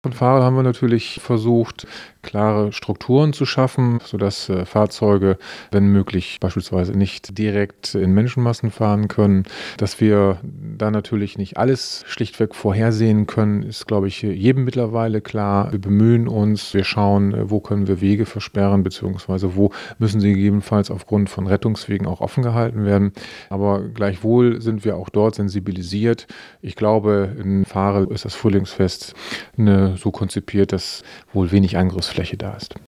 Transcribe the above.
Von Fahrer haben wir natürlich versucht, klare Strukturen zu schaffen, sodass Fahrzeuge, wenn möglich, beispielsweise nicht direkt in Menschenmassen fahren können. Dass wir da natürlich nicht alles schlichtweg vorhersehen können, ist, glaube ich, jedem mittlerweile klar. Wir bemühen uns, wir schauen, wo können wir Wege versperren, beziehungsweise wo müssen sie gegebenenfalls aufgrund von Rettungswegen auch offen gehalten werden. Aber gleichwohl sind wir auch dort sensibilisiert. Ich glaube, in Fahre ist das Frühlingsfest so konzipiert, dass wohl wenig Angriffsfläche da ist.